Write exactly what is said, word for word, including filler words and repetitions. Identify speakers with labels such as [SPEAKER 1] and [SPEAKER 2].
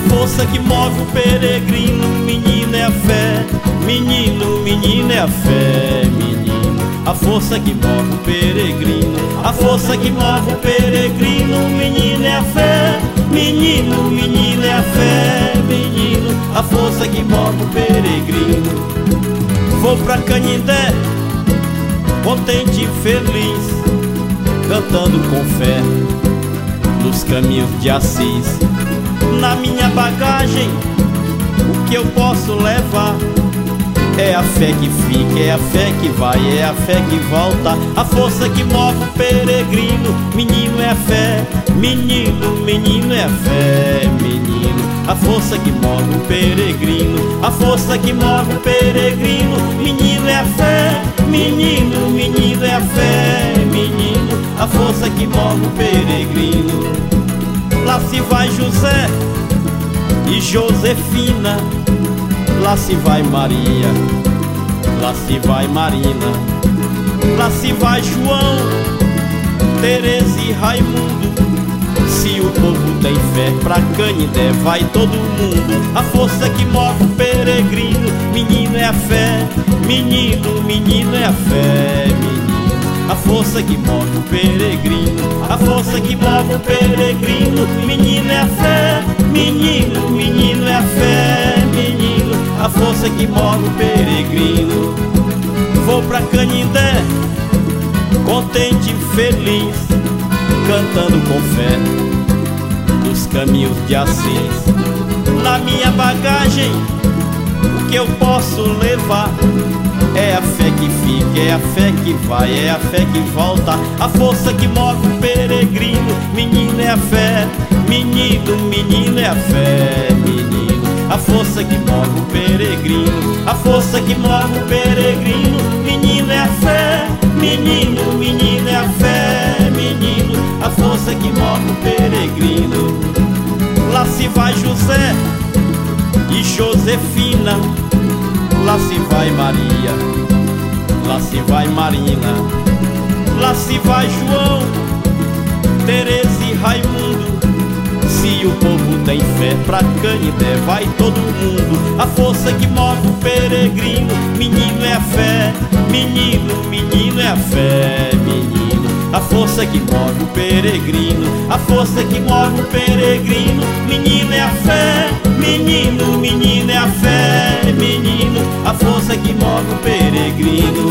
[SPEAKER 1] força que move o peregrino, menino, é a fé. Menino, menino, é a fé, menino. A força que move o peregrino, a força que move o peregrino, menino, é a fé. Menino, menino, é a fé, menino. A força que move o peregrino. Vou pra Canindé, contente e feliz, cantando com fé nos caminhos de Assis. Na minha bagagem, o que eu posso levar é a fé que fica, é a fé que vai, é a fé que volta. A força que move o peregrino, menino, é a fé. Menino, menino, é a fé, menino. A força que move o peregrino, a força que move o peregrino, menino, é a fé. Menino, menino, é a fé, menino. A força que move o peregrino. Lá se vai José e Josefina, lá se vai Maria, lá se vai Marina, lá se vai João, Tereza e Raimundo. Se o povo tem fé, pra Canindé vai todo mundo. A força que move o peregrino, menino, é a fé. Menino, menino, é a fé, menino. A força que move o peregrino, a força que move o peregrino, menino, é a fé. Menino, menino, é a fé, menino. A força que move o peregrino. Vou pra Canindé, contente e feliz, cantando com fé nos caminhos de Assis. Na minha bagagem, o que eu posso levar é a fé que fica, é a fé que vai, é a fé que volta. A força que move o peregrino, menino, é a fé. Menino, menino, é a fé, menino. A força que move o peregrino, a força que move o peregrino, menino, é a fé. Menino, menino, é a fé, menino. A força que move o peregrino. Lá se vai José e Josefina, lá se vai Maria, lá se vai Marina, lá se vai João, Tereza e Raimundo. Se o povo tem fé, pra Canindé vai todo mundo. A força que move o peregrino, menino, é a fé. Menino, menino, é a fé, menino. A força que move o peregrino, a força que move o peregrino, menino, é a fé. Menino, menino, é a fé, menino. A força que move o peregrino.